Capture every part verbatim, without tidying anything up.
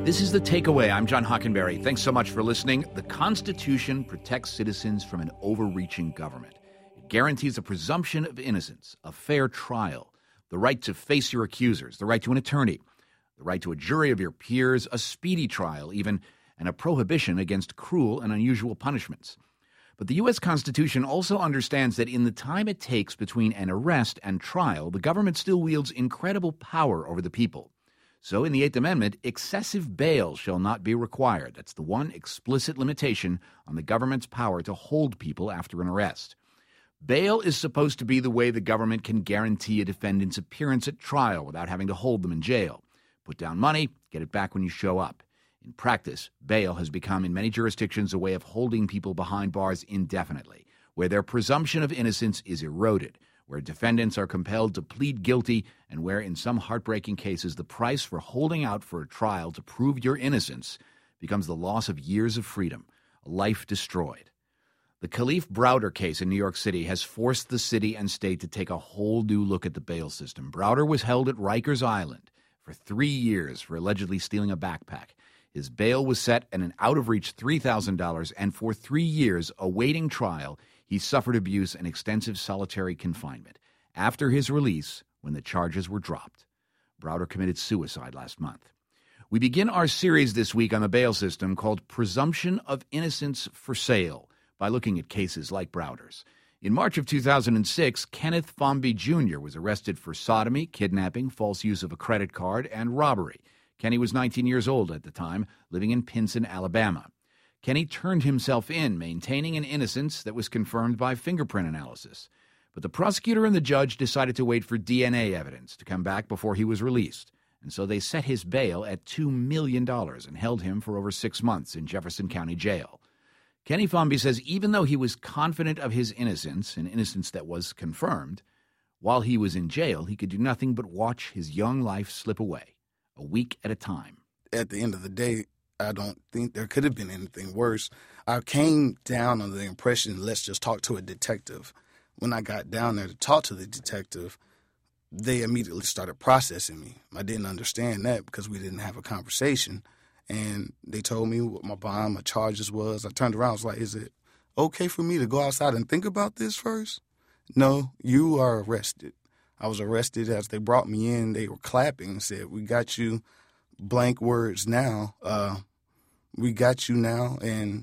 This is The Takeaway. I'm John Hockenberry. Thanks so much for listening. The Constitution protects citizens from an overreaching government. It guarantees a presumption of innocence, a fair trial, the right to face your accusers, the right to an attorney, the right to a jury of your peers, a speedy trial even, and a prohibition against cruel and unusual punishments. But the U S Constitution also understands that in the time it takes between an arrest and trial, the government still wields incredible power over the people. So in the Eighth Amendment, excessive bail shall not be required. That's the one explicit limitation on the government's power to hold people after an arrest. Bail is supposed to be the way the government can guarantee a defendant's appearance at trial without having to hold them in jail. Put down money, get it back when you show up. In practice, bail has become in many jurisdictions a way of holding people behind bars indefinitely, where their presumption of innocence is eroded, where defendants are compelled to plead guilty, and where in some heartbreaking cases the price for holding out for a trial to prove your innocence becomes the loss of years of freedom, a life destroyed. The Kalief Browder case in New York City has forced the city and state to take a whole new look at the bail system. Browder was held at Rikers Island for three years for allegedly stealing a backpack. His bail was set at an out-of-reach three thousand dollars, and for three years, awaiting trial, he suffered abuse and extensive solitary confinement. After his release, when the charges were dropped, Browder committed suicide last month. We begin our series this week on the bail system called Presumption of Innocence for Sale by looking at cases like Browder's. In March of two thousand six, Kenneth Fomby Junior was arrested for sodomy, kidnapping, false use of a credit card, and robbery. Kenny was nineteen years old at the time, living in Pinson, Alabama. Kenny turned himself in, maintaining an innocence that was confirmed by fingerprint analysis. But the prosecutor and the judge decided to wait for D N A evidence to come back before he was released, and so they set his bail at two million dollars and held him for over six months in Jefferson County Jail. Kenny Fomby says even though he was confident of his innocence, an innocence that was confirmed, while he was in jail, he could do nothing but watch his young life slip away, a week at a time. At the end of the day, I don't think there could have been anything worse. I came down under the impression, let's just talk to a detective. When I got down there to talk to the detective, they immediately started processing me. I didn't understand that because we didn't have a conversation. And they told me what my bond, my charges was. I turned around, I was like, is it okay for me to go outside and think about this first? No, you are arrested. I was arrested as they brought me in. They were clapping and said, we got you blank words now. Uh, we got you now. And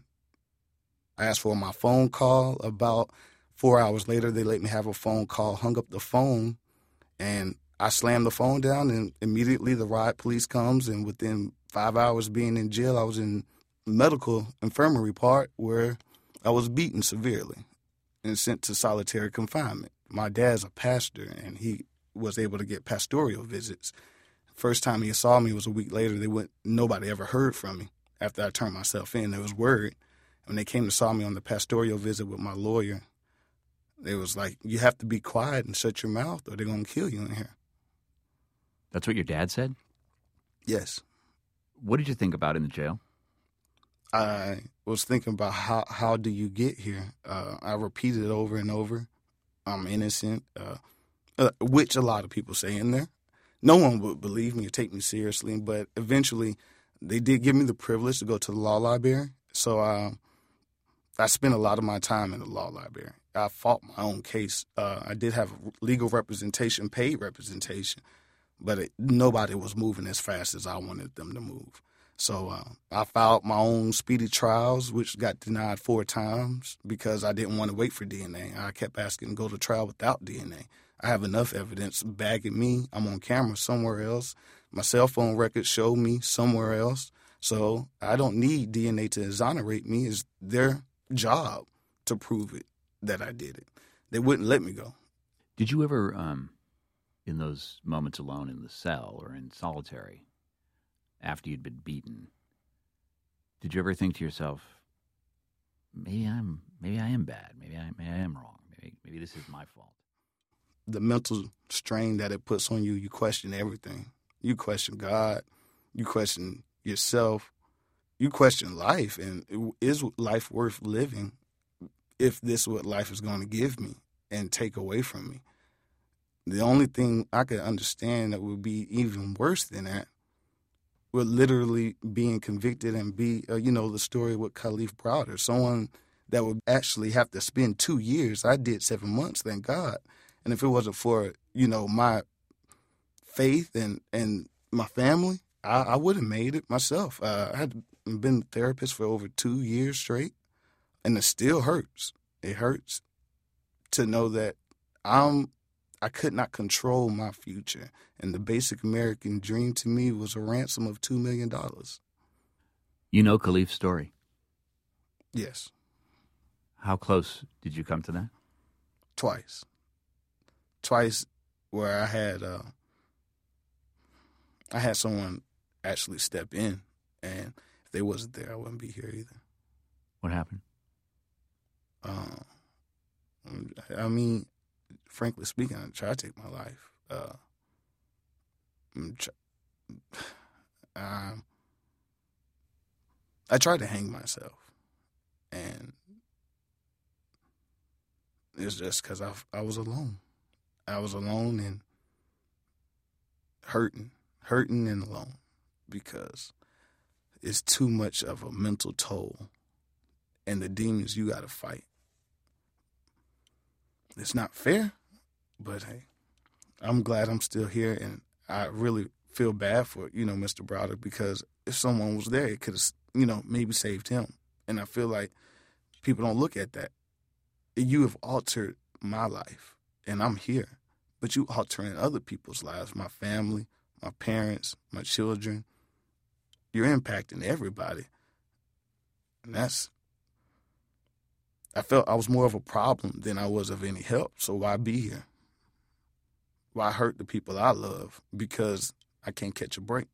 I asked for my phone call. About four hours later, they let me have a phone call, hung up the phone, and I slammed the phone down, and immediately the riot police comes, and within five hours being in jail, I was in medical infirmary part where I was beaten severely and sent to solitary confinement. My dad's a pastor, and he was able to get pastoral visits. First time he saw me was a week later. They went. Nobody ever heard from me after I turned myself in. There was word. When they came to saw me on the pastoral visit with my lawyer, they was like, you have to be quiet and shut your mouth or they're going to kill you in here. That's what your dad said? Yes. What did you think about in the jail? I was thinking about how, how do you get here? Uh, I repeated it over and over. I'm innocent, uh, uh, which a lot of people say in there. No one would believe me or take me seriously, but eventually they did give me the privilege to go to the law library. So uh, I spent a lot of my time in the law library. I fought my own case. Uh, I did have legal representation, paid representation, but it, nobody was moving as fast as I wanted them to move. So uh, I filed my own speedy trials, which got denied four times because I didn't want to wait for D N A. I kept asking to go to trial without D N A. I have enough evidence backing me. I'm on camera somewhere else. My cell phone records show me somewhere else. So I don't need D N A to exonerate me. It's their job to prove it that I did it. They wouldn't let me go. Did you ever, um, in those moments alone in the cell or in solitary, after you'd been beaten, did you ever think to yourself, maybe I'm, maybe I am bad, maybe I, maybe I am wrong, maybe, maybe this is my fault? The mental strain that it puts on you, you question everything. You question God, you question yourself, you question life, and is life worth living if this is what life is going to give me and take away from me? The only thing I could understand that would be even worse than that with literally being convicted and be, uh, you know, the story with Kalief Browder, someone that would actually have to spend two years. I did seven months, thank God. And if it wasn't for, you know, my faith and, and my family, I, I would have made it myself. Uh, I had been a therapist for over two years straight, and it still hurts. It hurts to know that I'm, I could not control my future. And the basic American dream to me was a ransom of two million dollars. You know Kalief's story? Yes. How close did you come to that? Twice. Twice where I had uh, I had someone actually step in, and if they wasn't there, I wouldn't be here either. What happened? Um, I mean, frankly speaking, I tried to take my life. Uh, um, I tried to hang myself, and it's just because I, I was alone. I was alone and hurting, hurting and alone because it's too much of a mental toll and the demons you got to fight. It's not fair, but hey, I'm glad I'm still here, and I really feel bad for, you know, Mister Browder, because if someone was there, it could have, you know, maybe saved him. And I feel like people don't look at that. You have altered my life, and I'm here, but you altering other people's lives, my family, my parents, my children. You're impacting everybody. And that's, I felt I was more of a problem than I was of any help, so why be here? Why hurt the people I love because I can't catch a break?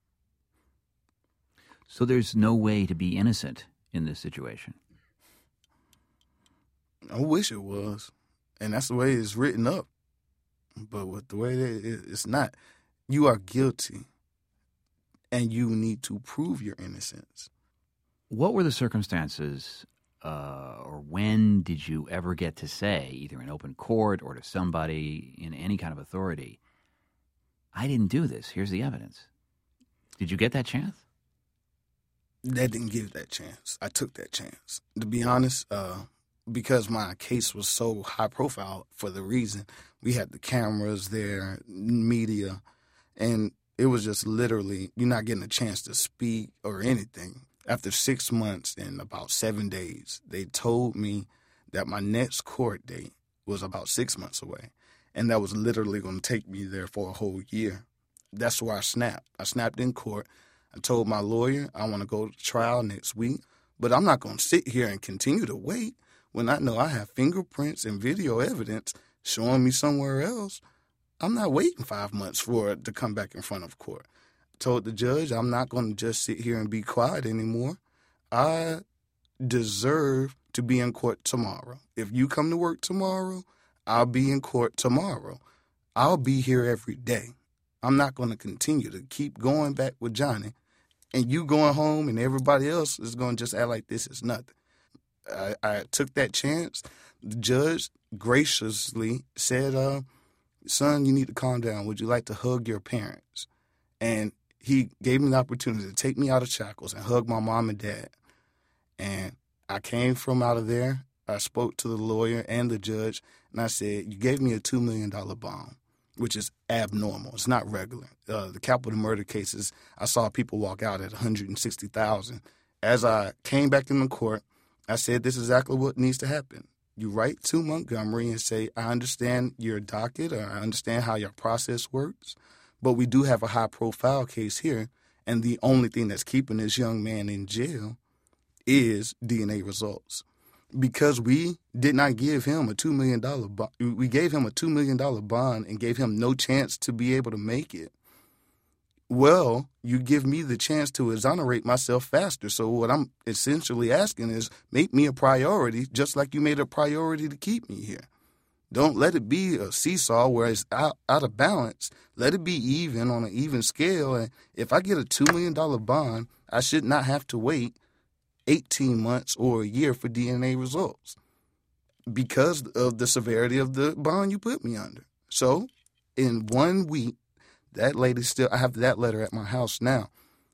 So there's no way to be innocent in this situation. I wish it was, and that's the way it's written up. But with the way that it, it's not, you are guilty, and you need to prove your innocence. What were the circumstances, uh, or when did you ever get to say, either in open court or to somebody in any kind of authority, I didn't do this, here's the evidence? Did you get that chance? That didn't give that chance. I took that chance. To be honest, uh, because my case was so high profile for the reason, we had the cameras there, media, and it was just literally, you're not getting a chance to speak or anything. After six months and about seven days, they told me that my next court date was about six months away, and that was literally going to take me there for a whole year. That's where I snapped. I snapped in court. I told my lawyer I want to go to trial next week, but I'm not going to sit here and continue to wait when I know I have fingerprints and video evidence showing me somewhere else. I'm not waiting five months for it to come back in front of court. I told the judge I'm not going to just sit here and be quiet anymore. I deserve to be in court tomorrow. If you come to work tomorrow, I'll be in court tomorrow. I'll be here every day. I'm not going to continue to keep going back with Johnny and you going home and everybody else is going to just act like this is nothing. I, I took that chance. The judge graciously said, uh, son, you need to calm down. Would you like to hug your parents? And he gave me the opportunity to take me out of shackles and hug my mom and dad. And I came from out of there. I spoke to the lawyer and the judge, and I said, you gave me a two million dollars bond, which is abnormal. It's not regular. Uh, the capital murder cases, I saw people walk out at one hundred sixty thousand dollars. As I came back in the court, I said, this is exactly what needs to happen. You write to Montgomery and say, I understand your docket, or I understand how your process works, but we do have a high-profile case here, and the only thing that's keeping this young man in jail is D N A results. Because we did not give him a two million dollars bond, we gave him a two million dollars bond and gave him no chance to be able to make it. Well, you give me the chance to exonerate myself faster. So what I'm essentially asking is make me a priority, just like you made a priority to keep me here. Don't let it be a seesaw where it's out, out of balance. Let it be even on an even scale. And if I get a two million dollars bond, I should not have to wait eighteen months or a year for D N A results because of the severity of the bond you put me under. So in one week, that lady still, I have that letter at my house now.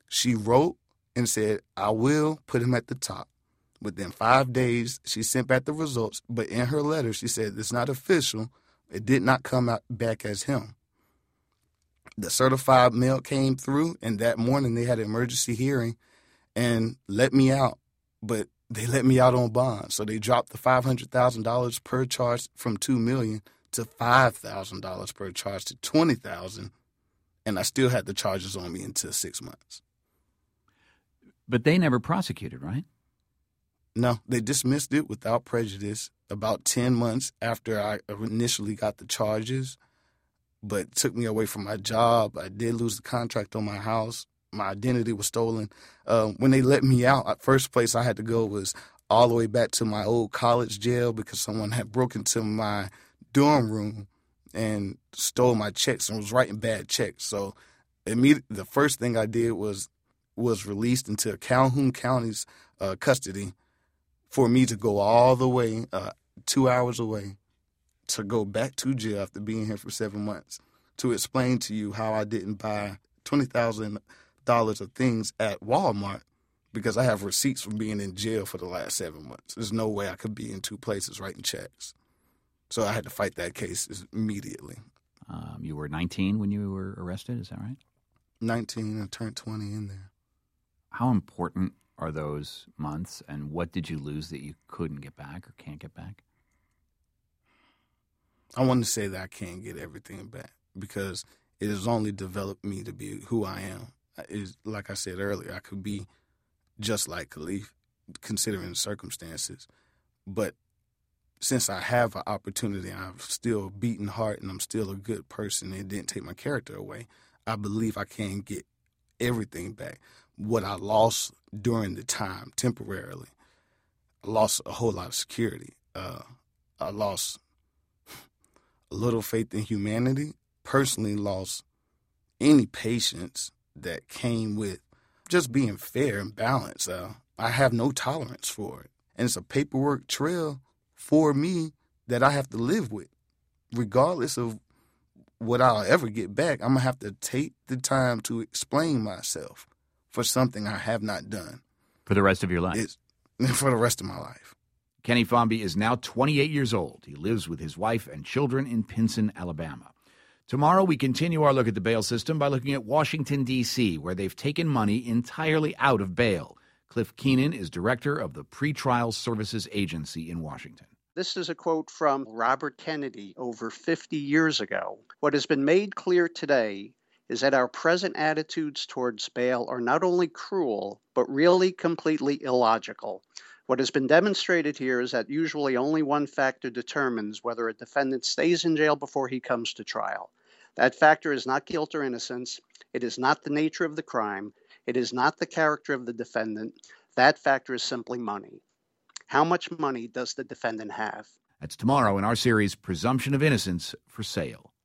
She wrote and said, I will put him at the top. Within five days, she sent back the results, but in her letter, she said it's not official. It did not come out back as him. The certified mail came through, and that morning they had an emergency hearing and let me out, but they let me out on bond. So they dropped the five hundred thousand dollars per charge from two million dollars to five thousand dollars per charge to twenty thousand dollars, and I still had the charges on me until six months. But they never prosecuted, right? No, they dismissed it without prejudice about ten months after I initially got the charges, but it took me away from my job. I did lose the contract on my house. My identity was stolen. Uh, when they let me out, the first place I had to go was all the way back to my old college jail because someone had broken into my dorm room and stole my checks and was writing bad checks. So immediately, the first thing I did was was released into Calhoun County's uh, custody for me to go all the way, uh, two hours away, to go back to jail after being here for seven months to explain to you how I didn't buy twenty thousand dollars of things at Walmart because I have receipts from being in jail for the last seven months. There's no way I could be in two places writing checks. So I had to fight that case immediately. Um, you were nineteen when you were arrested, is that right? nineteen, I turned twenty in there. How important are those months, and what did you lose that you couldn't get back or can't get back? I want to say that I can't get everything back because it has only developed me to be who I am. It's, like I said earlier, I could be just like Khalif, considering the circumstances. But since I have an opportunity, I'm still beating heart and I'm still a good person and it didn't take my character away, I believe I can get everything back. What I lost during the time, temporarily, I lost a whole lot of security. Uh, I lost a little faith in humanity, personally lost any patience that came with just being fair and balanced. Uh, I have no tolerance for it. And it's a paperwork trail for me that I have to live with. Regardless of what I'll ever get back, I'm going to have to take the time to explain myself for something I have not done. For the rest of your life? It's, for the rest of my life. Kenny Fomby is now twenty-eight years old. He lives with his wife and children in Pinson, Alabama. Tomorrow, we continue our look at the bail system by looking at Washington, D C, where they've taken money entirely out of bail. Cliff Keenan is director of the Pretrial Services Agency in Washington. This is a quote from Robert Kennedy over fifty years ago. What has been made clear today is that our present attitudes towards bail are not only cruel, but really completely illogical. What has been demonstrated here is that usually only one factor determines whether a defendant stays in jail before he comes to trial. That factor is not guilt or innocence. It is not the nature of the crime. It is not the character of the defendant. That factor is simply money. How much money does the defendant have? That's tomorrow in our series, Presumption of Innocence for Sale.